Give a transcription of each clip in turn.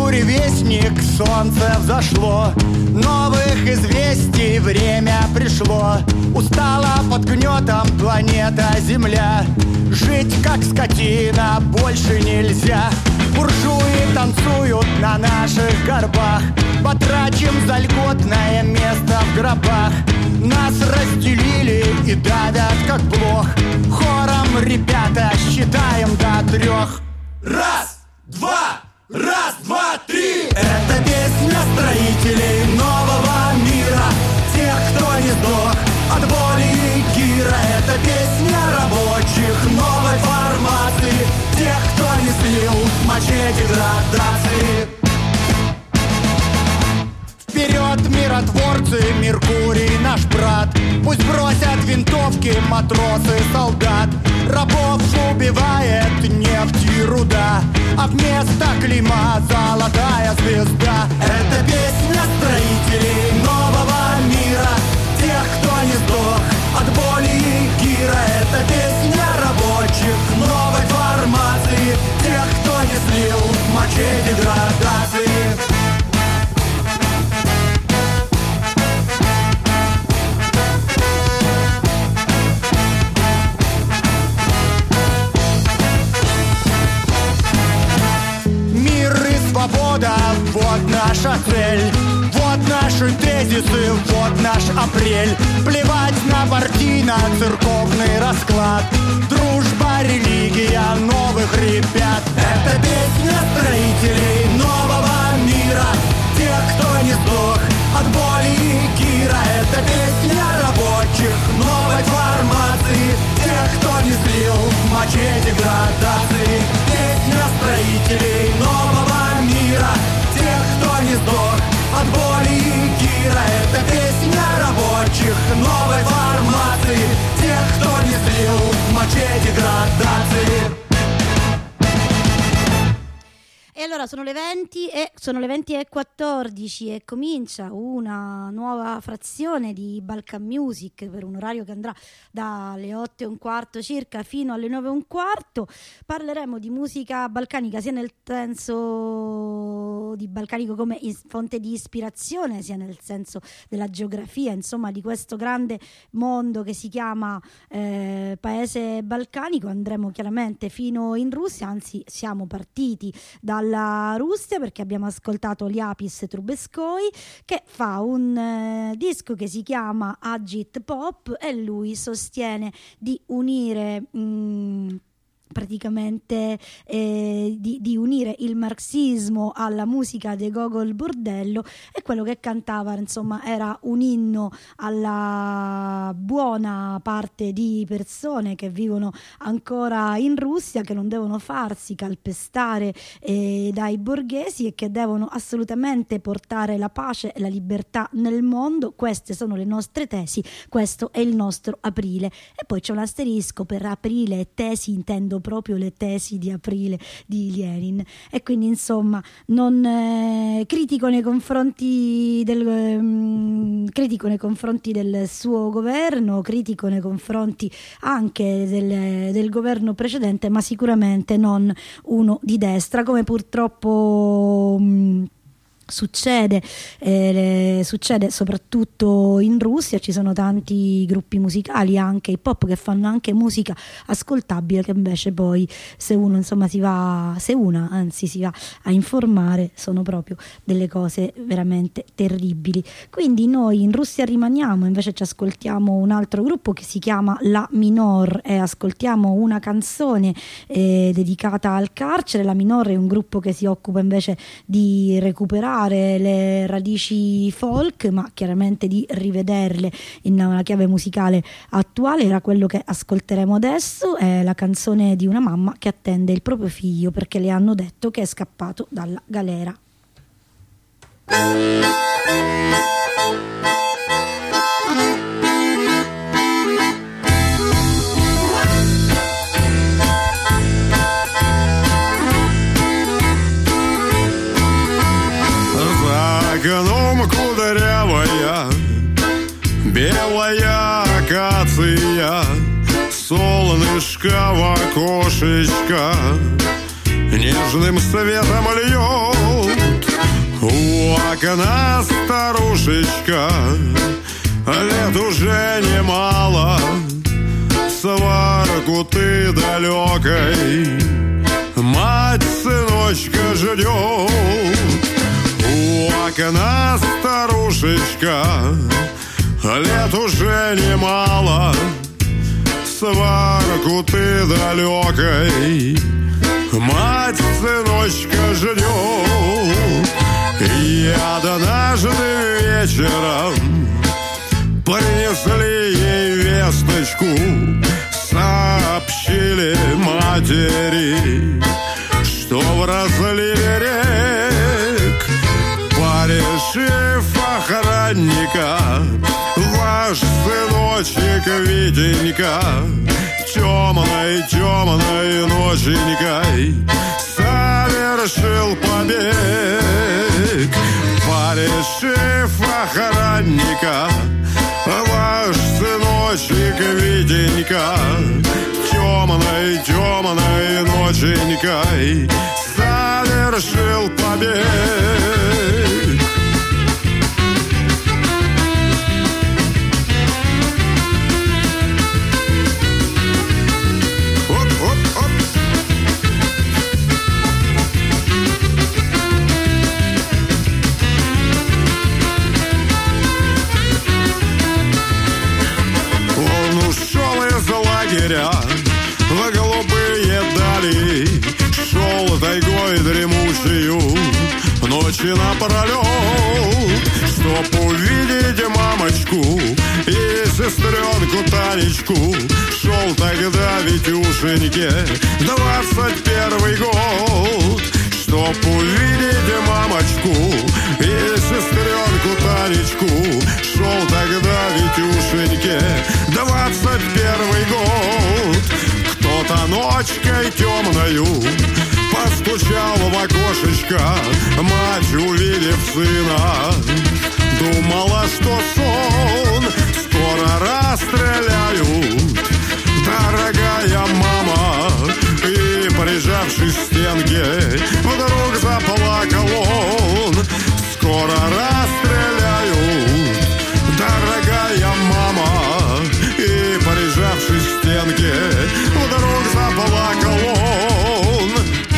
буревестник, солнце взошло. Новых известий время пришло. Устала под гнетом планета Земля. Жить как скотина больше нельзя. Буржуи танцуют на наших горбах. Потрачим за льготное место в гробах. Нас разделили и давят как блох. Хором, ребята, считаем до 3. Раз, два, раз, два, три. Это песня строителей нового мира. Тех, кто не сдох от боли и гира. Это песня рабочих новой формации. Тех, кто не слил мачете градации. Вперед, миротворцы, Меркурий наш брат. Пусть бросят винтовки матросы, солдат. Рабов убивает нефть и руда, а вместо клейма золотая звезда. Это песня строителей нового мира. Тех, кто не сдох от боли и гира. Это песня рабочих новой формации. Тех, кто не слил мачете градации. Свобода, вот наша цель. Вот наши тезисы, вот наш апрель. Плевать на партийно-церковный расклад. Дружба, религия новых ребят. Это песня строителей нового мира. Тех, кто не сдох от боли и гира. Это песня рабочих новой формации. Тех, кто не слил мачете градации. Песня строителей нового мира. Тех, кто не сдох от боли и гира. Это песня rабочих новой формации. Тех, кто не слил мачете градации. E allora sono le 20:14 e comincia una nuova frazione di Balkan Music per un orario che andrà dalle 8:15 circa fino alle 9:15. Parleremo di musica balcanica sia nel senso di balcanico come fonte di ispirazione, sia nel senso della geografia, insomma di questo grande mondo che si chiama paese balcanico. Andremo chiaramente fino in Russia, anzi siamo partiti dalla Russia perché abbiamo ascoltato Liapis Trubetskoy, che fa un disco che si chiama Agit Pop e lui sostiene di unire praticamente di unire il marxismo alla musica dei Gogol Bordello, e quello che cantava insomma era un inno alla buona parte di persone che vivono ancora in Russia, che non devono farsi calpestare dai borghesi e che devono assolutamente portare la pace e la libertà nel mondo. Queste sono le nostre tesi, questo è il nostro aprile. E poi c'è un asterisco per aprile e tesi, intendo proprio le tesi di aprile di Lenin, e quindi insomma non critico nei confronti del suo governo, critico nei confronti anche del governo precedente, ma sicuramente non uno di destra, come purtroppo succede soprattutto in Russia. Ci sono tanti gruppi musicali, anche hip hop, che fanno anche musica ascoltabile, che invece poi se una si va a informare sono proprio delle cose veramente terribili. Quindi noi in Russia rimaniamo, invece ci ascoltiamo un altro gruppo che si chiama La Minor e ascoltiamo una canzone dedicata al carcere. La Minor è un gruppo che si occupa invece di recuperare le radici folk, ma chiaramente di rivederle in una chiave musicale attuale. Era quello che ascolteremo adesso, è la canzone di una mamma che attende il proprio figlio perché le hanno detto che è scappato dalla galera. окном кудрявая, белая акация, солнышко в окошечко нежным светом льет. У окна старушечка, лет уже немало, сварку ты далекой мать сыночка ждет. У окна старушечка, лет уже немало, сварку ты далекой мать сыночка ждет. И однажды вечером принесли ей весточку, сообщили матери, что в разливе рек, порешив охранника, ваш сыночек Витенька темной ноченькой совершил побег. Порешив охранника, ваш сыночек Витенька темной ноченькой совершил побег. В голубые дали шел тайгой дремучую ночи напролет, чтоб увидеть мамочку и сестренку Танечку. Шел тогда Витюшеньке 21 год, чтоб увидеть мамочку и сестренку Танечку. Шел тогда Витюшеньке 21 год. Кто-то ночкой темною постучал в окошечко. Мать, увидев сына, думала, что сон, скоро расстреляют, дорогая мама. И, прижавшись к стенке, вдруг заплакал он. Скоро расстреляют, дорогая мама. И, прижавшись к стенке, вдруг заплакал он.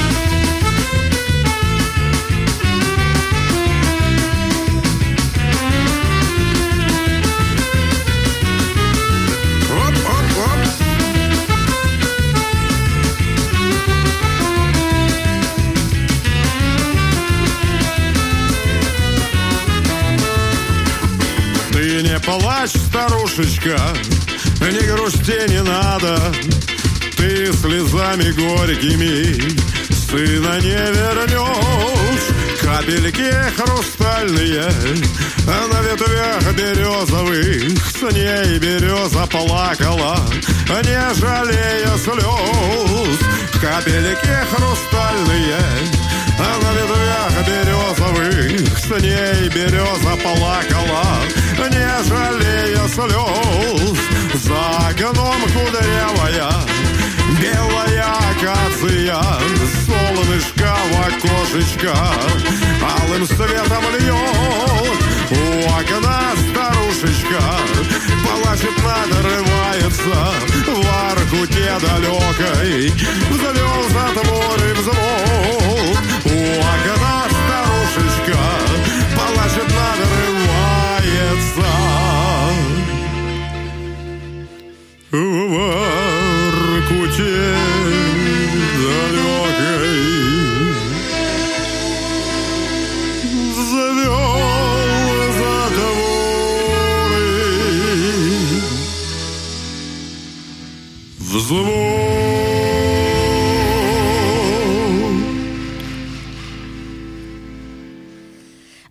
Ты не плачь, старушечка, не грусти не надо. Ты слезами горькими сына не вернешь. Капельки хрустальные на ветвях березовых, с ней береза плакала, не жалея слез. Капельки хрустальные на ветвях березовых, с ней береза плакала, не жалея слез. За окном кудрявая белая акация, солнышко в окошечко алым светом льет. У окна старушечка плачет, надрывается в аркуте далекой, взвел затвор и взвод. У окна старушечка плачет, надрывается в аркуте далекой, завел затворы, взвод.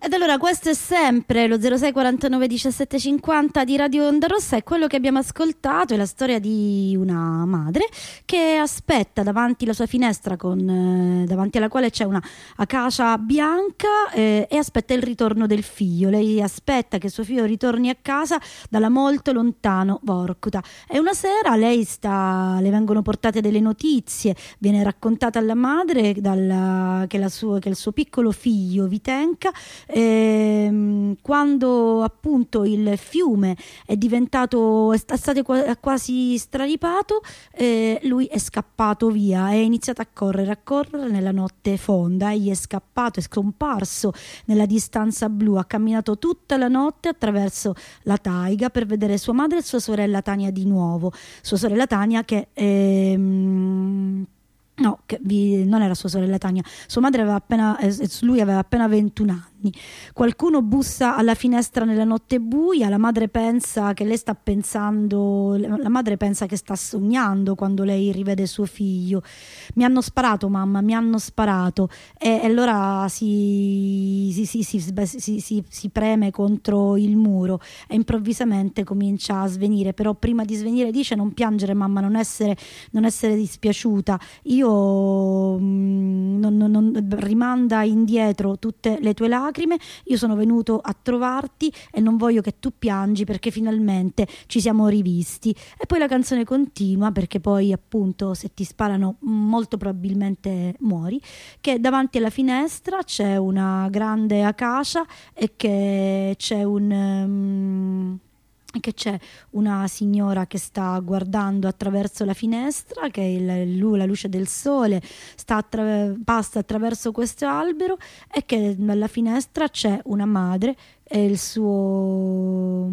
Ed allora questo è sempre lo 06 49 17 50 di Radio Onda Rossa, e quello che abbiamo ascoltato è la storia di una madre che aspetta davanti la sua finestra davanti alla quale c'è una acacia bianca e aspetta il ritorno del figlio. Lei aspetta che suo figlio ritorni a casa dalla molto lontano Vorkuta, e una sera le vengono portate delle notizie, viene raccontata alla madre che il suo piccolo figlio Vitenka, quando appunto il fiume è stato quasi straripato, lui è scappato via, è iniziato a correre nella notte fonda. Egli è scappato, è scomparso nella distanza blu, ha camminato tutta la notte attraverso la taiga per vedere sua madre e sua sorella Tania di nuovo. Sua sorella Tania non era sua sorella Tania, sua madre lui aveva appena 21 anni. Qualcuno bussa alla finestra nella notte buia, la madre pensa che sta sognando quando lei rivede suo figlio. Mi hanno sparato, mamma, mi hanno sparato. E allora si preme contro il muro e improvvisamente comincia a svenire, però prima di svenire dice: non piangere mamma, non essere dispiaciuta, io rimanda indietro tutte le tue lacrime, io sono venuto a trovarti e non voglio che tu piangi perché finalmente ci siamo rivisti. E poi la canzone continua, perché poi appunto se ti sparano molto probabilmente muori, che davanti alla finestra c'è una grande acacia e che c'è una signora che sta guardando attraverso la finestra, che la luce del sole passa attraverso questo albero, e che dalla finestra c'è una madre e il suo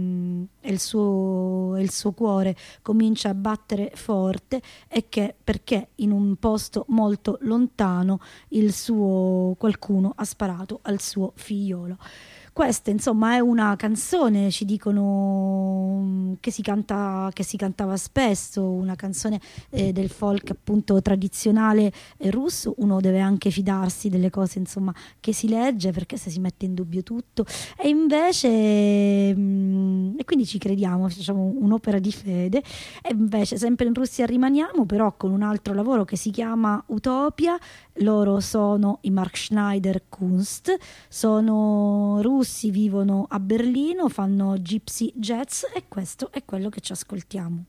cuore comincia a battere forte, e perché in un posto molto lontano qualcuno ha sparato al suo figliolo. Questa insomma è una canzone, ci dicono, che si cantava spesso, una canzone del folk appunto tradizionale russo. Uno deve anche fidarsi delle cose insomma che si legge, perché se si mette in dubbio tutto. E invece e quindi ci crediamo, facciamo un'opera di fede. E invece sempre in Russia rimaniamo, però con un altro lavoro che si chiama Utopia. Loro sono i Mark Schneider Kunst, sono russi, vivono a Berlino, fanno gypsy jazz, e questo è quello che ci ascoltiamo.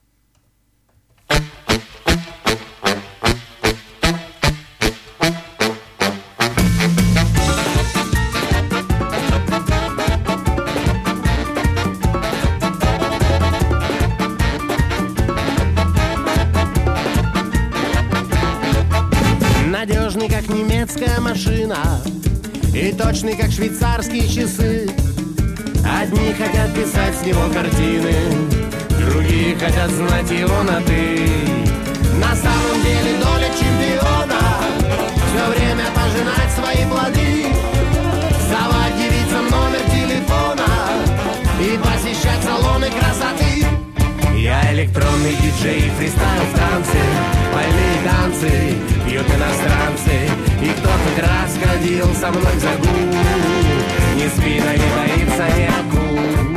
Надежный, как немецкая машина, и точный, как швейцарские часы. Одни хотят писать с него картины, другие хотят знать его на «ты». На самом деле доля чемпиона все время пожинать свои плоды, совать девицам номер телефона и посещать салоны красоты. Я электронный диджей, фристайл в танце, больные танцы пьют иностранцы. И кто хоть раз ходил со мной в загул, ни спина, не боится, ни акул.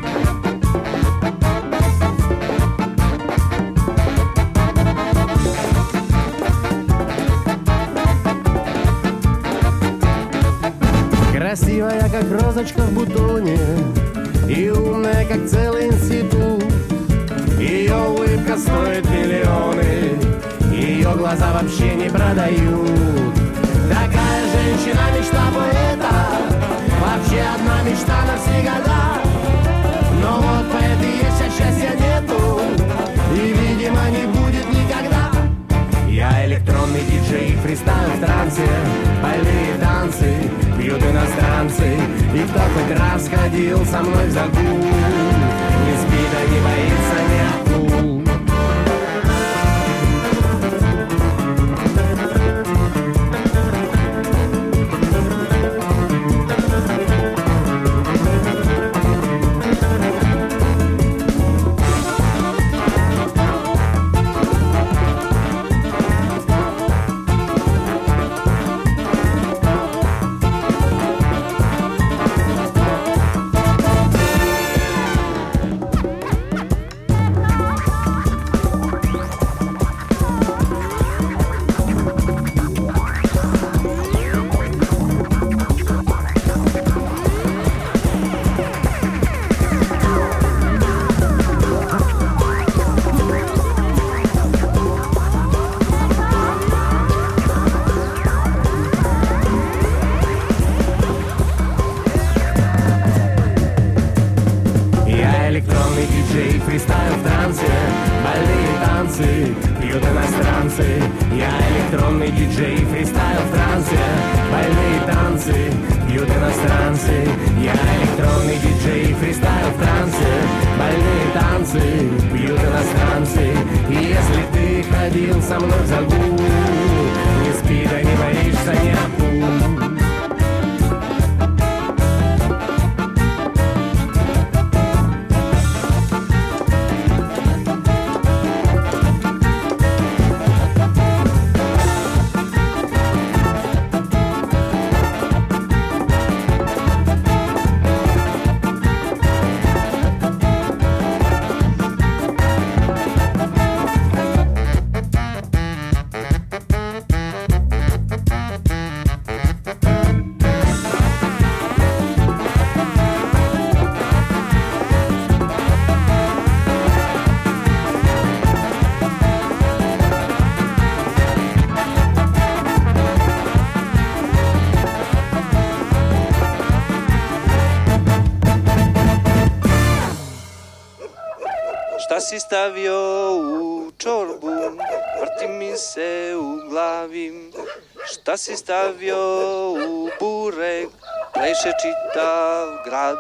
Красивая, как розочка в бутоне, и умная, как целый институт. Ее улыбка стоит миллионы, ее глаза вообще не продают. Такая женщина, мечта поэта, вообще одна мечта навсегда. Но вот поэты есть, а счастья нету, и, видимо, не будет никогда. Я электронный диджей, фристайл в трансе, больные танцы пьют иностранцы. И кто хоть раз ходил со мной в загул, не спит, а не боится, ни акул. диджей, фристайл в трансе, больные танцы пьют иностранцы. Я электронный диджей, фристайл в трансе, больные танцы пьют иностранцы. И если ты ходил со мной в загул, не спи, да не боишься ни акул. Šta si stavio u čorbu, vrti mi se u glavi. Šta si stavio u burek, pleše čitav grad.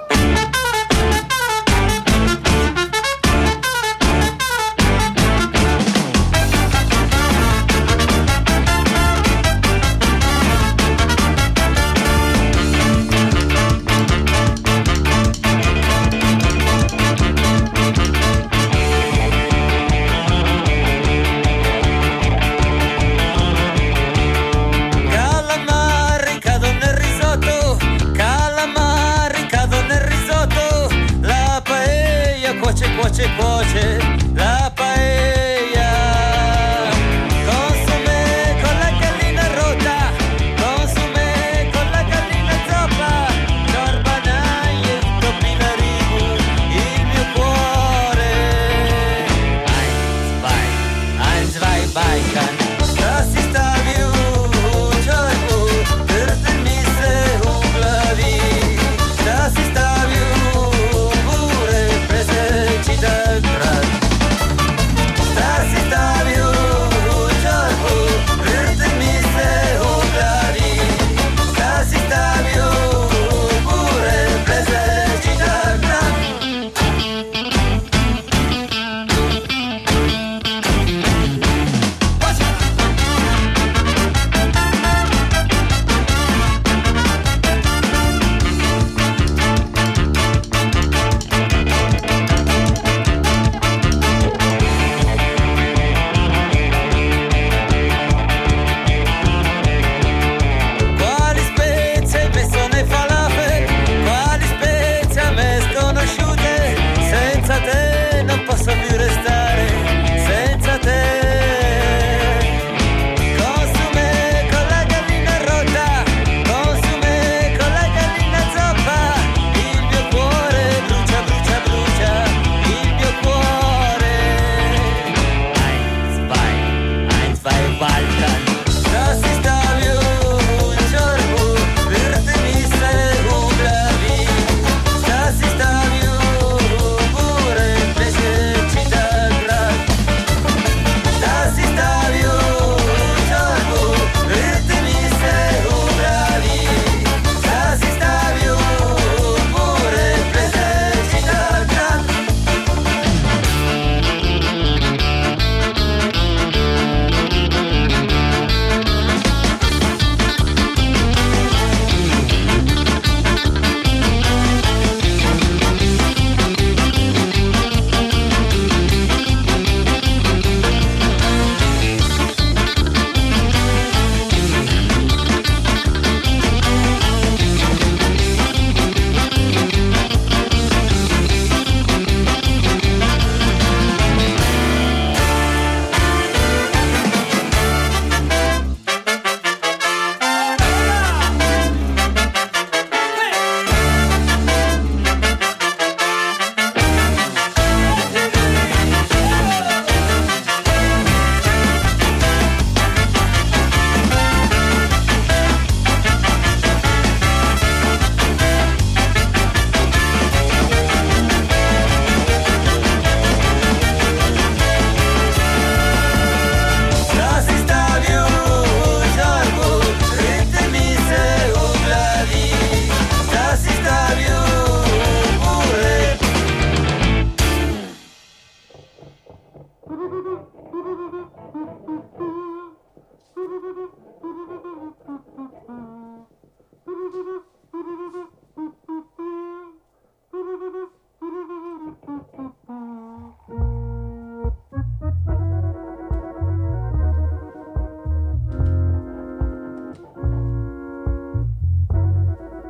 Calamari cadono nel risotto,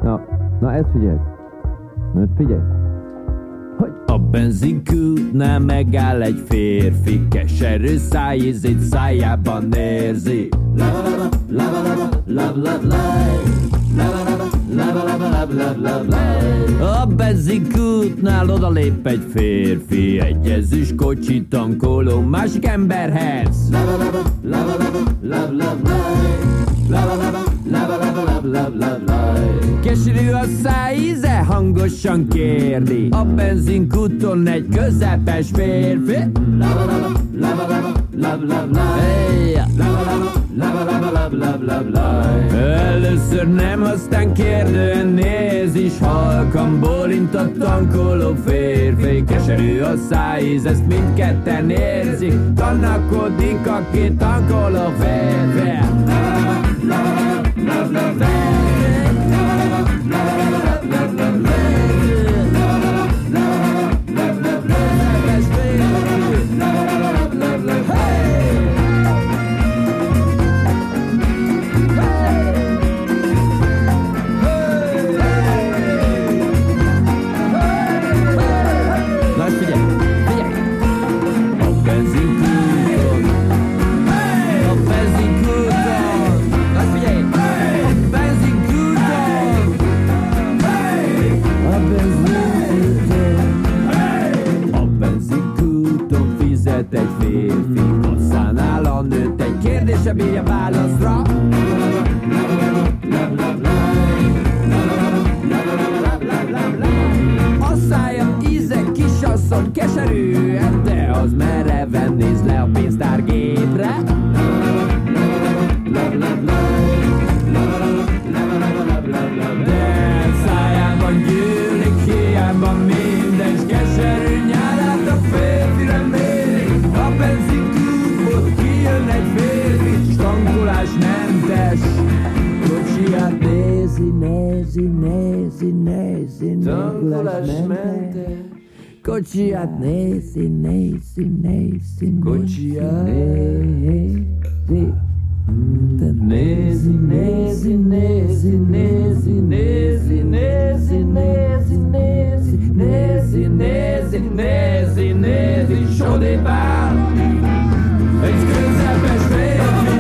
Na ezt figyelj. Figyelj. Hogy a benzinkútnál megáll egy férfi, keserű szájízét szájában érzi. A benzinkútnál odalép egy férfi, egy ezüst kocsit tankoló másik emberhez. Keserű a szájíze, hangosan kérdi a benzinkúton egy közepes férfi. Először nem, aztán kérdően néz, és halkan bólint a tankoló férfi. Keserű a szájíz, ezt mindketten érzik, tanakodik a két tankoló férfi. Egy férfi hosszánál a nőt, egy kérdése bírja válaszra. A szája íze kisasszony keserűen, de az mereven néz le a pénztárgépre. De szájában gyűlik, hiába minden, s keserű nyálát a férfire mérik. A benzinkútból kijön egy férfi, s tankolásmentes kocsiját nézi. Tankolásmentes kocsiját nézi. Kocsiját nézi. Nézi, show départ. Egy közepes férfi.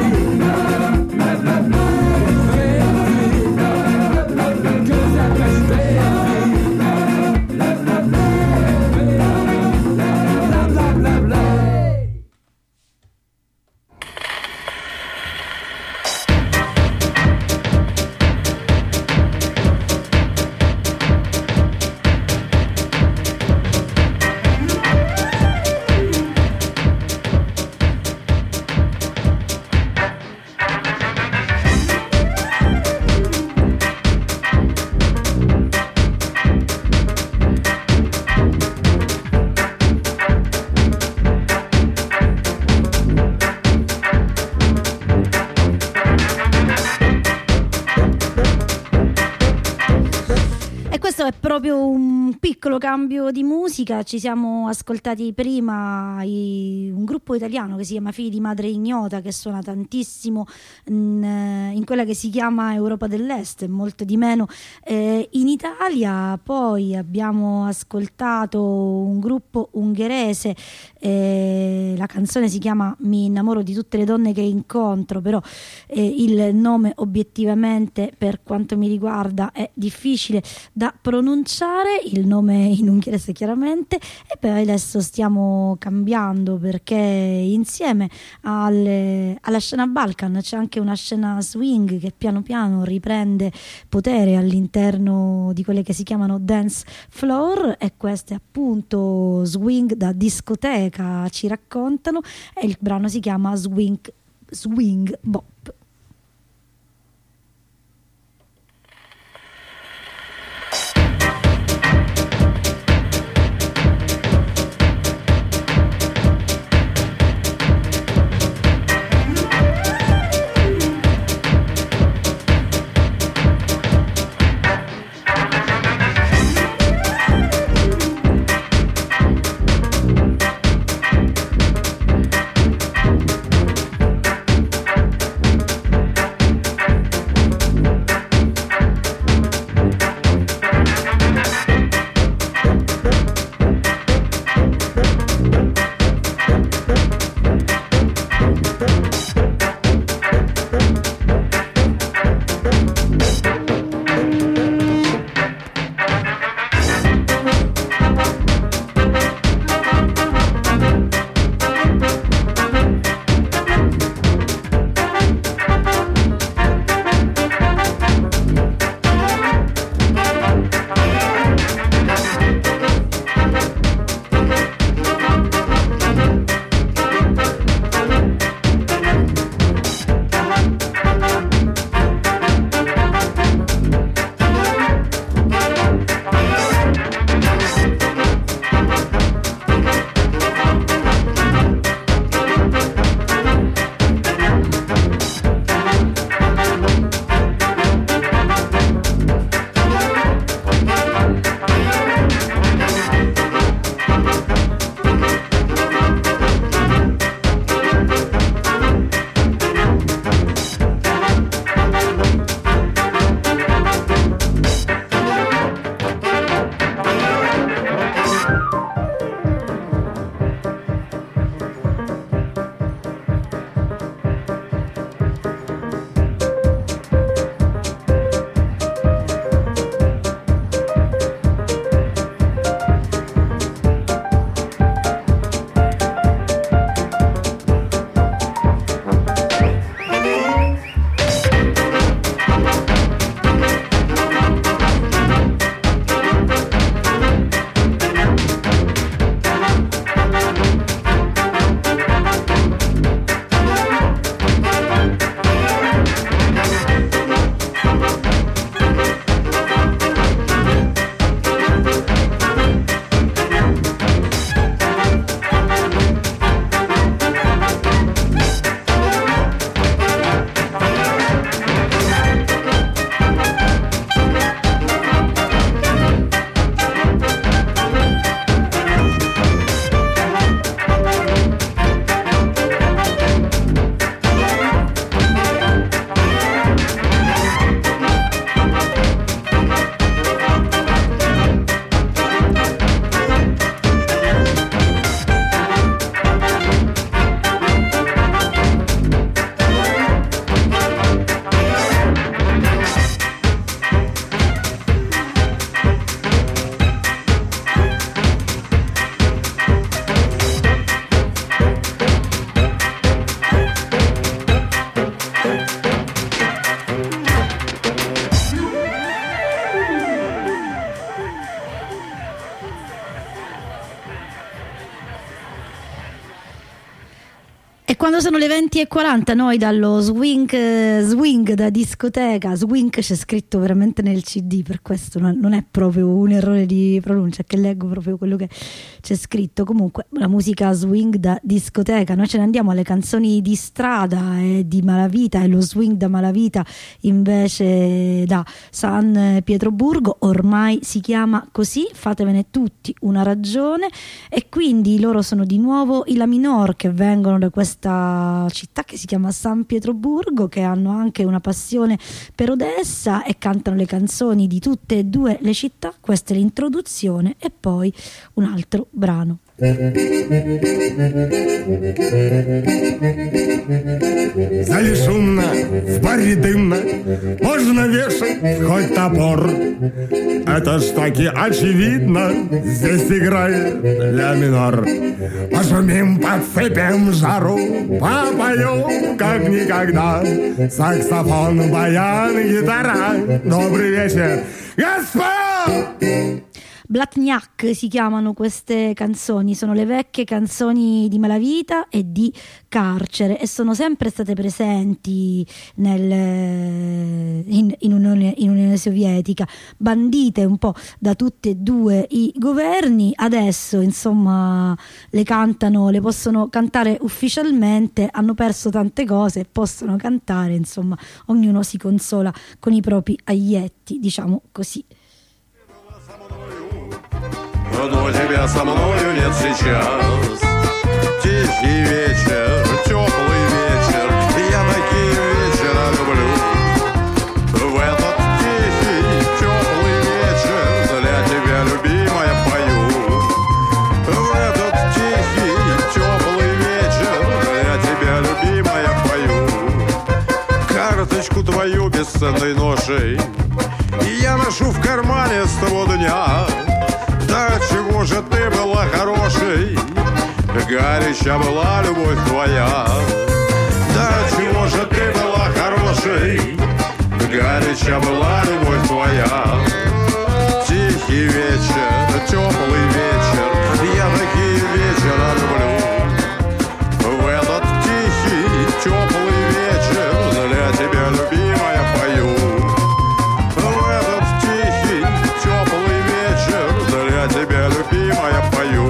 Közepes férfi. È proprio un piccolo cambio di musica. Ci siamo ascoltati prima un gruppo italiano che si chiama Figli di Madre Ignota, che suona tantissimo in quella che si chiama Europa dell'Est e molto di meno in Italia. Poi abbiamo ascoltato un gruppo ungherese, la canzone si chiama Mi innamoro di tutte le donne che incontro, però il nome obiettivamente per quanto mi riguarda è difficile da pronunciare, il nome in ungherese chiaramente. E poi adesso stiamo cambiando, perché insieme alla scena Balkan c'è anche una scena swing che piano piano riprende potere all'interno di quelle che si chiamano dance floor, e questo è appunto swing da discoteca, ci raccontano, e il brano si chiama Swing Bop. Quando sono le 20:40 noi dallo swing da discoteca, swing c'è scritto veramente nel CD, per questo non è proprio un errore di pronuncia, che leggo proprio quello che c'è scritto. Comunque la musica swing da discoteca, noi ce ne andiamo alle canzoni di strada e di Malavita, e lo swing da Malavita invece da San Pietroburgo, ormai si chiama così, fatevene tutti una ragione. E quindi loro sono di nuovo i La Minor, che vengono da questa città che si chiama San Pietroburgo, che hanno anche una passione per Odessa e cantano le canzoni di tutte e due le città. Questa è l'introduzione e poi un altro brano. В зале шумно, в баре дымно, можно вешать хоть топор. Это ж таки очевидно, здесь играет ля минор. Пошумим, подсыпем жару, попоем как никогда. Саксофон, баян, гитара. Добрый вечер, господа! Blatniak si chiamano queste canzoni, sono le vecchie canzoni di Malavita e di Carcere, e sono sempre state presenti in Unione Sovietica, bandite un po' da tutti e due i governi. Adesso insomma le cantano, le possono cantare ufficialmente, hanno perso tante cose e possono cantare, insomma ognuno si consola con i propri aglietti, diciamo così. Но тебя со мною нет сейчас. Тихий вечер, теплый вечер, я такие вечера люблю. В этот тихий, теплый вечер для тебя, любимая, пою. В этот тихий, теплый вечер для тебя, любимая, пою. Карточку твою бесценной ношей я ношу в кармане с того дня. Да чего же ты была хорошей, горяча была любовь твоя. Да чего же ты была хорошей, горяча была любовь твоя. Тихий вечер, теплый вечер, я такие вечера люблю. В этот тихий, теплый вечер для тебя, любимая, пою. В этот тихий, теплый вечер для тебя, любимая, пою.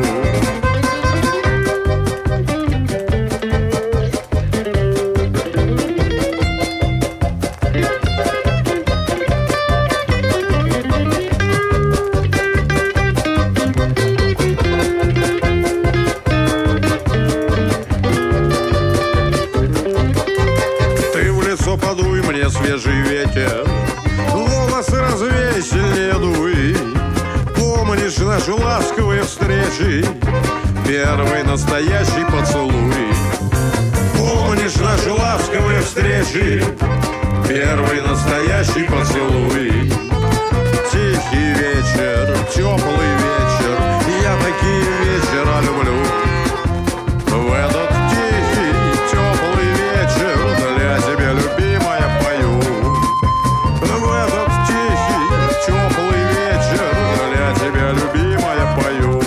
Ты в лицо подуй мне свежий ветер, волосы развей, сильнее дуй. Помнишь наши ласковые встречи, первый настоящий поцелуй. Помнишь наши ласковые встречи, первый настоящий поцелуй. Тихий вечер, теплый вечер, я такие вечера люблю. В этот тихий, теплый вечер для тебя, любимая, пою. В этот тихий, теплый вечер для тебя, любимая, пою.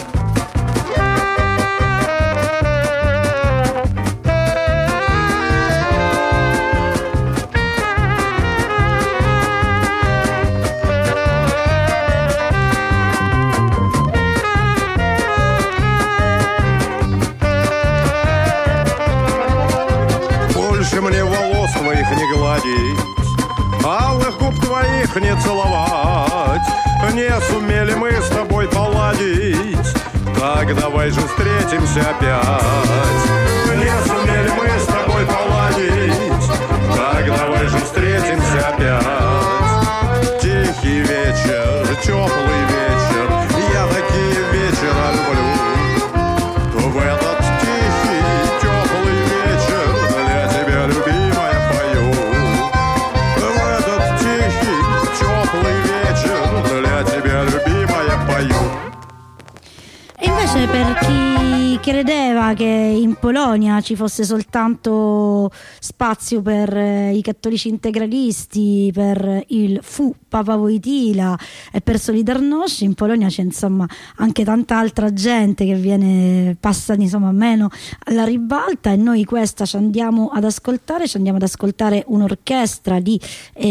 Больше мне волос твоих не гладить, алых губ твоих не целовать. Не сумели мы с тобой поладить, так давай же встретимся опять. Не сумели мы с тобой поладить, так давай же встретимся опять. Тихий вечер, теплый вечер, я такие вечера люблю. В этот тихий, теплый вечер для тебя, любимая, пою. В этот тихий, теплый вечер для тебя, любимая, пою. E invece per chi credeva che in Polonia ci fosse soltanto spazio per i cattolici integralisti, per il Fu Papa Wojtyla e per Solidarność. In Polonia c'è insomma anche tanta altra gente che passa insomma meno alla ribalta, e noi questa ci andiamo ad ascoltare un'orchestra di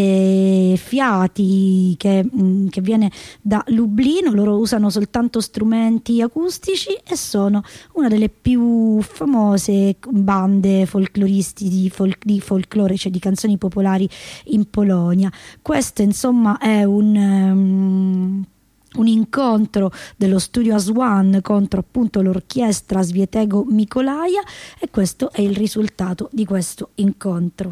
fiati che viene da Lublino. Loro usano soltanto strumenti acustici e sono una delle più famose bande folcloristi di folklore, cioè di canzoni popolari in Polonia. Questo insomma è un incontro dello studio Aswan contro appunto l'orchestra Svietego Mikołaja, e questo è il risultato di questo incontro.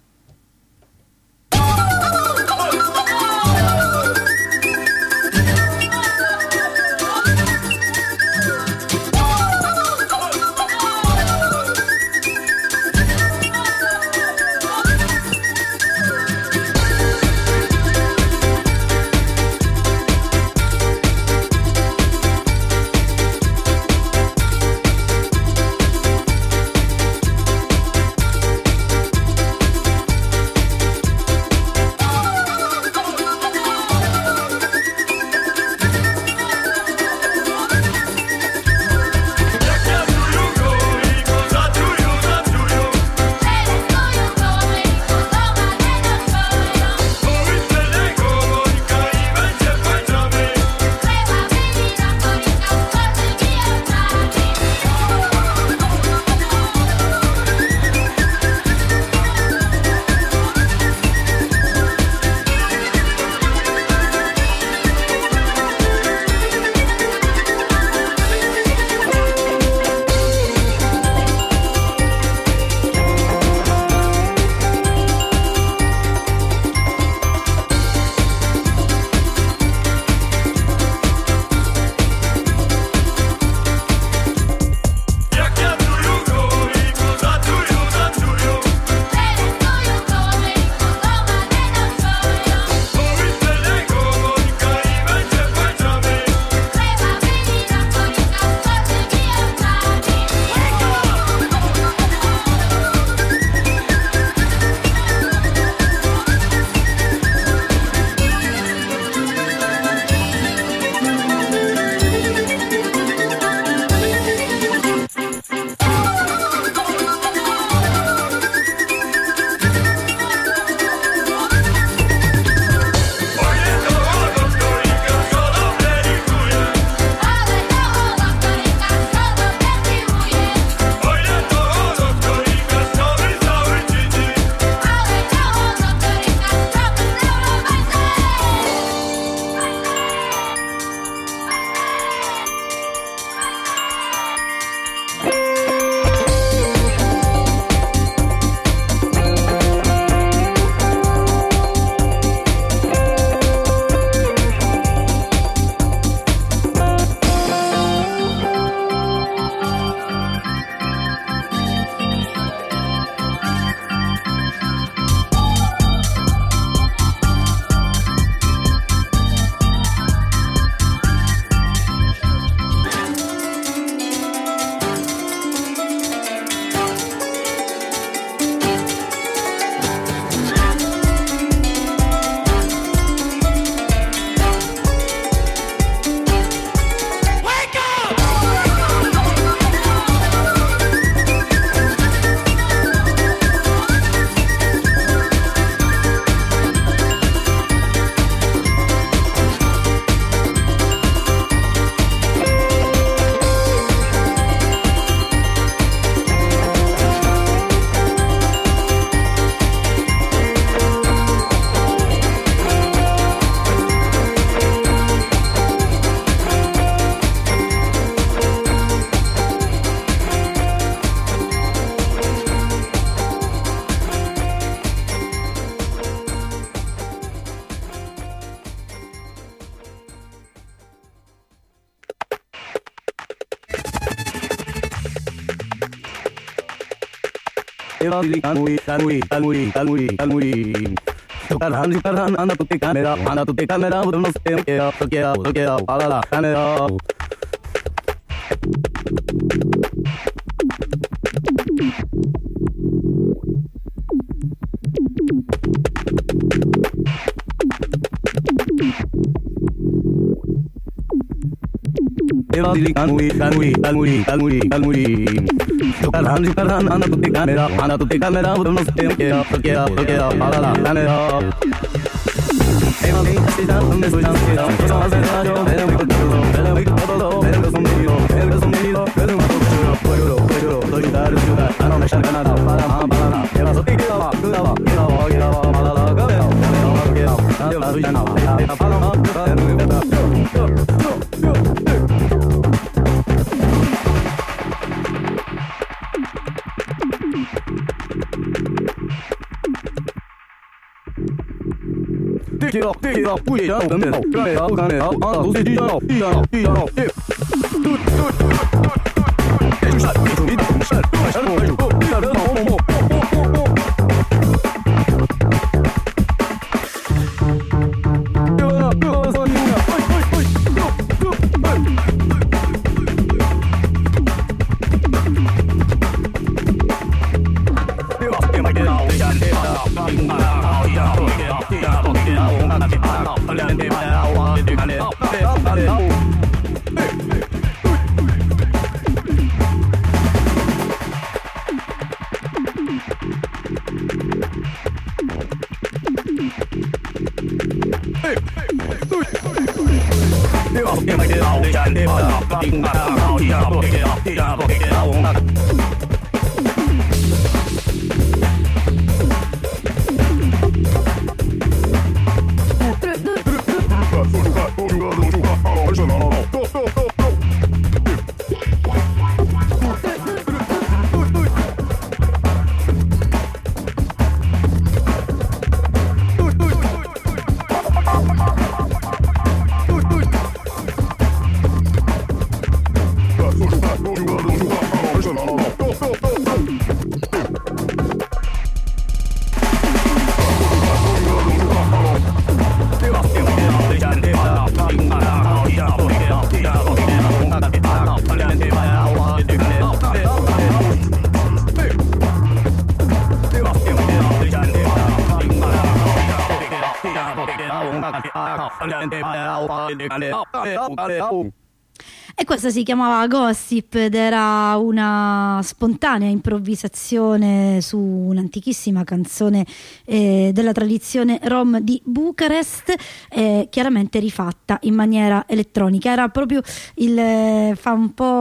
Ana tu te camera, no sé qué, camera. E questa si chiamava Gossip ed era una spontanea improvvisazione su un'antichissima canzone della tradizione rom di Bucarest, chiaramente rifatta in maniera elettronica. Era proprio mi fa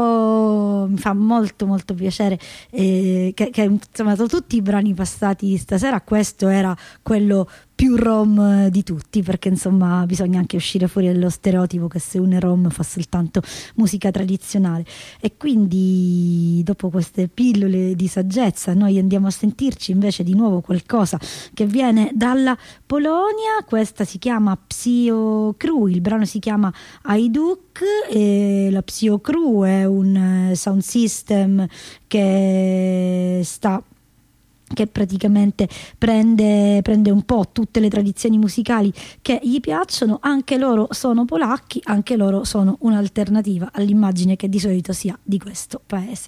molto molto piacere che insomma tutti i brani passati stasera, questo era quello più rom di tutti, perché insomma bisogna anche uscire fuori dallo stereotipo che se uno è rom fa soltanto musica tradizionale. E quindi dopo queste pillole di saggezza noi andiamo a sentirci invece di nuovo qualcosa che viene dalla Polonia. Questa si chiama Psycho Crew, il brano si chiama Hajduk e la Psycho Crew è un sound system che praticamente prende un po' tutte le tradizioni musicali che gli piacciono. Anche loro sono polacchi, anche loro sono un'alternativa all'immagine che di solito si ha di questo paese.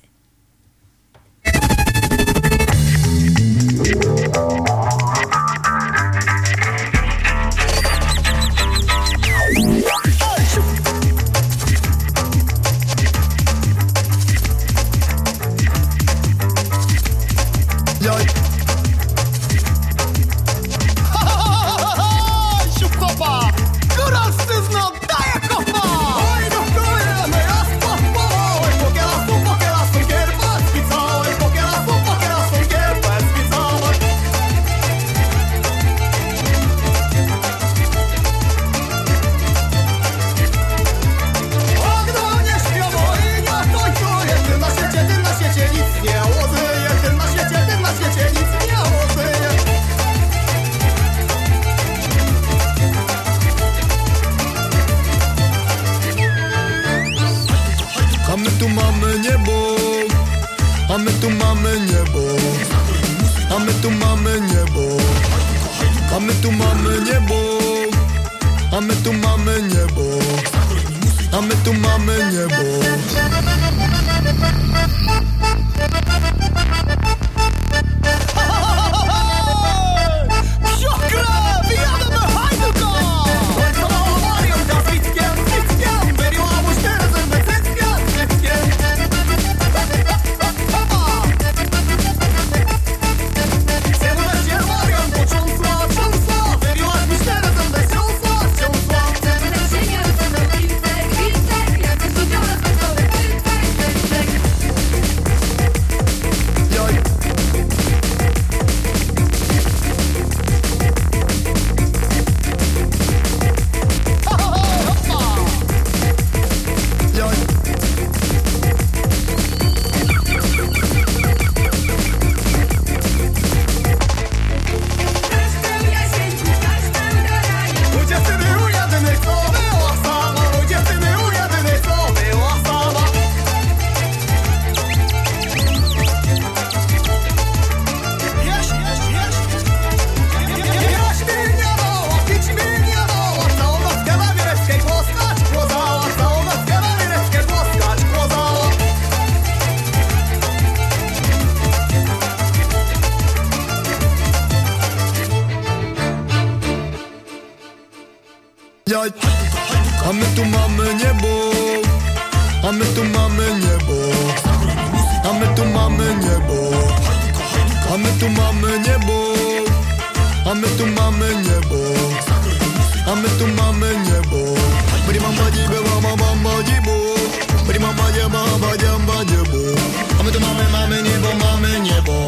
Дядь, а мы tu mamy niebo, a my tu mamy niebo, a my tu mamy niebo, a my tu mamy niebo, a my tu mamy niebo, a my tu mamy niebo. Brimamba dibe bamba dibo, brimamba diba bamba dibo, a my tu mamy niebo, mamy niebo,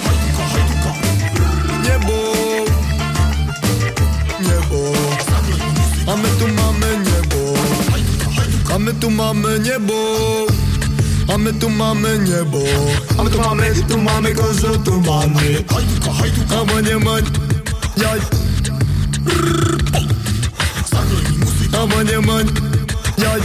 niebo, niebo. A my tu mamy niebo, a my tu mamy niebo, a my tu mamy niebo, a my tu mamy kozo tu mamy, a my nie ma jaj, a my nie ma jaj.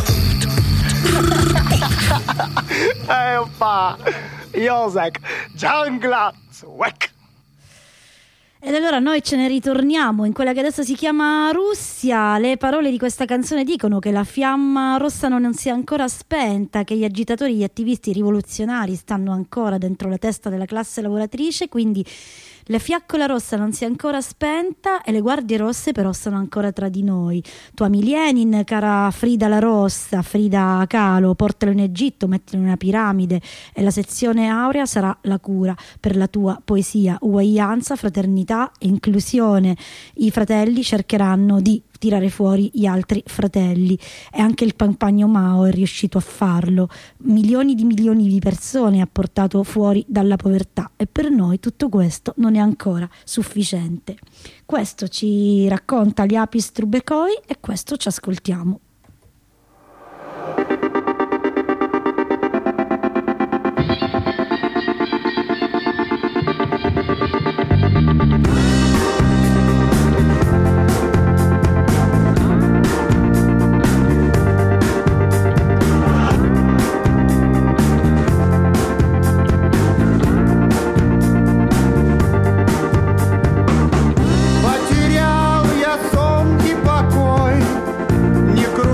Ej pa, Josek, giungla, swek. Ed allora noi ce ne ritorniamo in quella che adesso si chiama Russia. Le parole di questa canzone dicono che la fiamma rossa non si è ancora spenta, che gli agitatori, gli attivisti rivoluzionari stanno ancora dentro la testa della classe lavoratrice, quindi la fiaccola rossa non si è ancora spenta e le guardie rosse però sono ancora tra di noi. Tu ami Lenin, cara Frida la Rossa, Frida Kahlo, portalo in Egitto, mettilo in una piramide e la sezione aurea sarà la cura per la tua poesia. Uguaglianza, fraternità e inclusione. I fratelli cercheranno di tirare fuori gli altri fratelli e anche il compagno Mao è riuscito a farlo. Milioni di persone ha portato fuori dalla povertà e per noi tutto questo non è ancora sufficiente. Questo ci racconta Liapis Trubekoi e questo ci ascoltiamo. Потерял я сон и покой,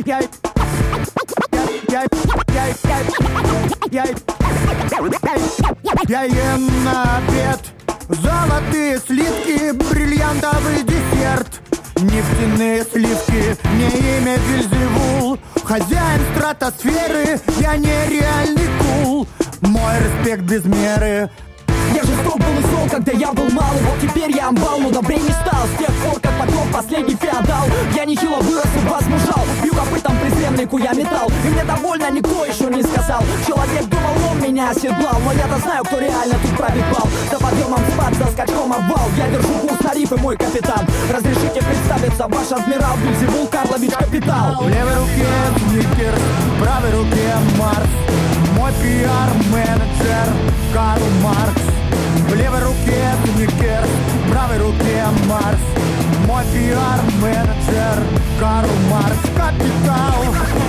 Я ем на обед золотые слитки, бриллиантовый десерт, нефтяные сливки. Мне имя Вельзевул, хозяин стратосферы, я нереальный кул, мой респект без меры. Я жесток был и зол, когда я был малый. Вот теперь я амбал, но добрее не стал. С тех пор, как потом последний феодал. Я нехило вырос и возмужал. Бью копытом презреннику я метал. И мне довольно никто еще не сказал. Человек думал, он меня оседлал. Но я-то знаю, кто реально тут пробит бал. За подъемом спад, за скачком обвал. Я держу курс на рифы, мой капитан. Разрешите представиться, ваш адмирал Вельзевул Карлович Капитал. В левой руке Сникерс, в правой руке Марс. Мой пиар-менеджер Карл Маркс. В левой руке Сникерс, в правой руке Марс. Мой пиар-менеджер Карл Маркс. Капитал.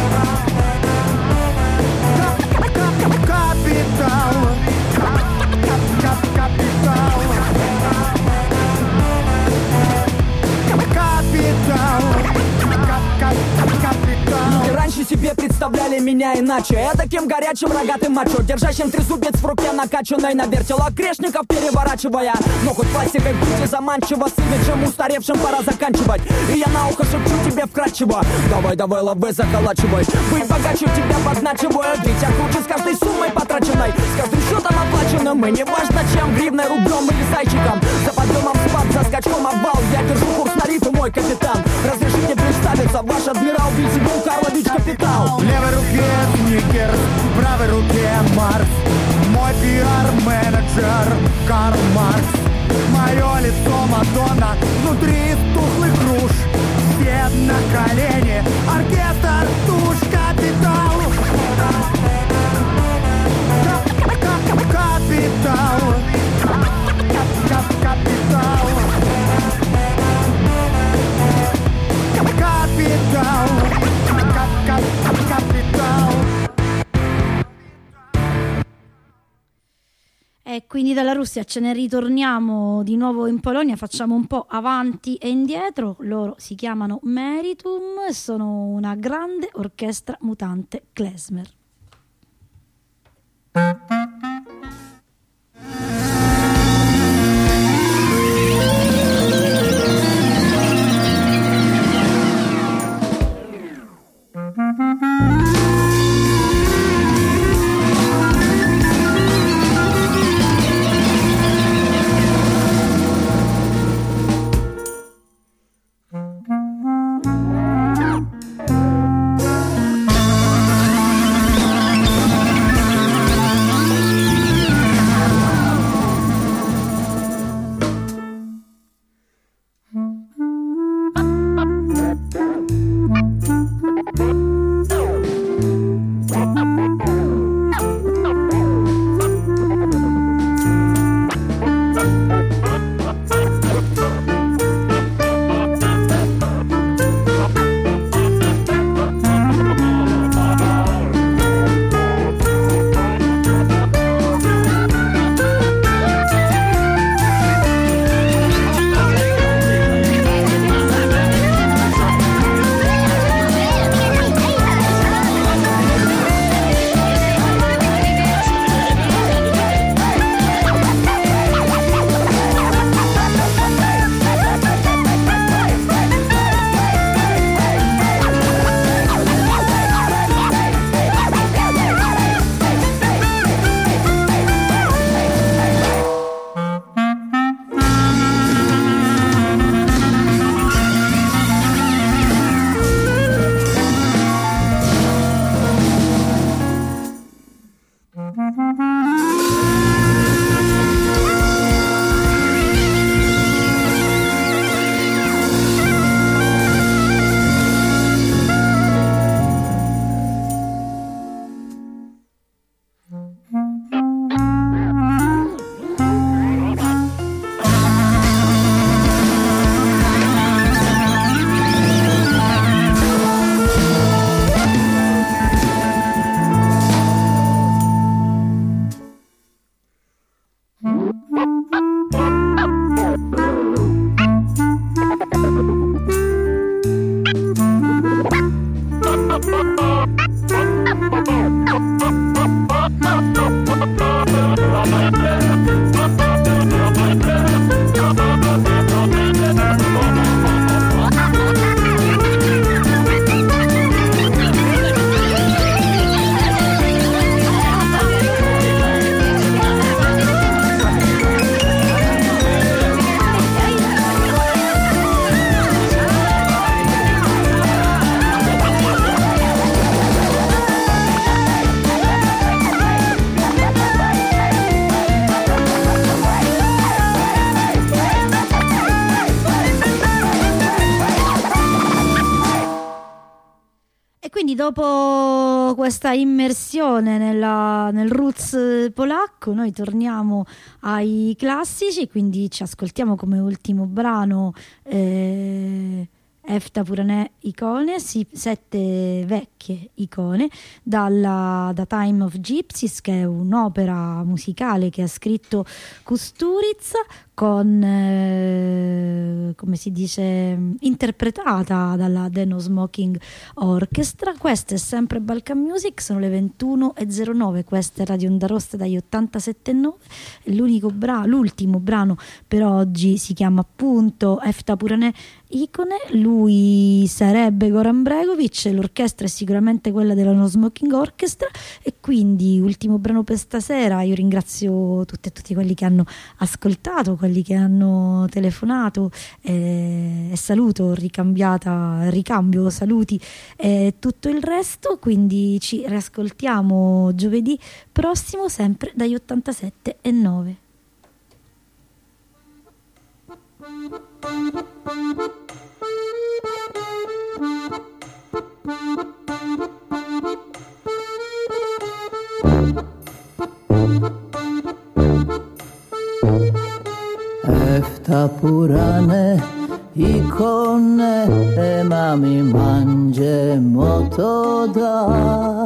Капитал. Капитал. Капитал. Люди раньше себе представляли меня иначе. Я таким горячим рогатым мачо, держащим трезубец в руке накачанной на вертелах грешников переворачивая. Но хоть пластикой будьте заманчиво, с имиджем устаревшим пора заканчивать. И я на ухо шепчу тебе вкратчиво: давай, давай, лавы заколачивай. Быть богаче тебя подначиваю, ведь я круче с каждой суммой потраченной, с каждым счетом оплаченным. И не важно чем, гривной, рублем или зайчиком. За подъемом спад, за скачком обвал. Я держу курс на рифы, мой капитан. Разрешите представиться, ваш адмирал Вельзевул Карлович Капитал. В левой руке Сникерс, в правой руке Марс. Мой пиар-менеджер Карл Маркс. Мое лицо Мадонна, внутри из тухлых груш. Все на колени, оркестр туш. Капитал. Капитал. Капитал. Капитал. Capital. E quindi dalla Russia ce ne ritorniamo di nuovo in Polonia, facciamo un po' avanti e indietro. Loro si chiamano Meritum e sono una grande orchestra mutante klezmer. E quindi dopo questa immersione nel roots polacco noi torniamo ai classici, quindi ci ascoltiamo come ultimo brano Efta Purané Icone, 7 vecchie icone da Time of Gypsies, che è un'opera musicale che ha scritto Kusturica, con come si dice, interpretata dalla The No Smoking Orchestra. Questa è sempre Balkan Music, sono le 21:09, questa è Radio Onda Rossa dagli 87.9. L'ultimo brano per oggi si chiama appunto Efta Purané Icone, lui sarebbe Goran Bregovic, l'orchestra è sicuramente quella della No Smoking Orchestra, e quindi ultimo brano per stasera. Io ringrazio tutte e tutti quelli che hanno ascoltato, quelli che hanno telefonato, e saluto, ricambio saluti e tutto il resto, quindi ci riascoltiamo giovedì prossimo sempre dagli 87.9. Efta Purané Icone e mami mangie motoda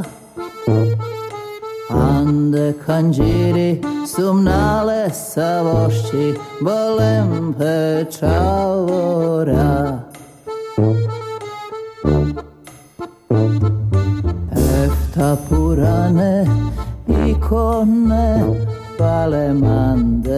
Ande kanjiri sumnale savoshi bolem pechavora Efta Purané Icone vale mande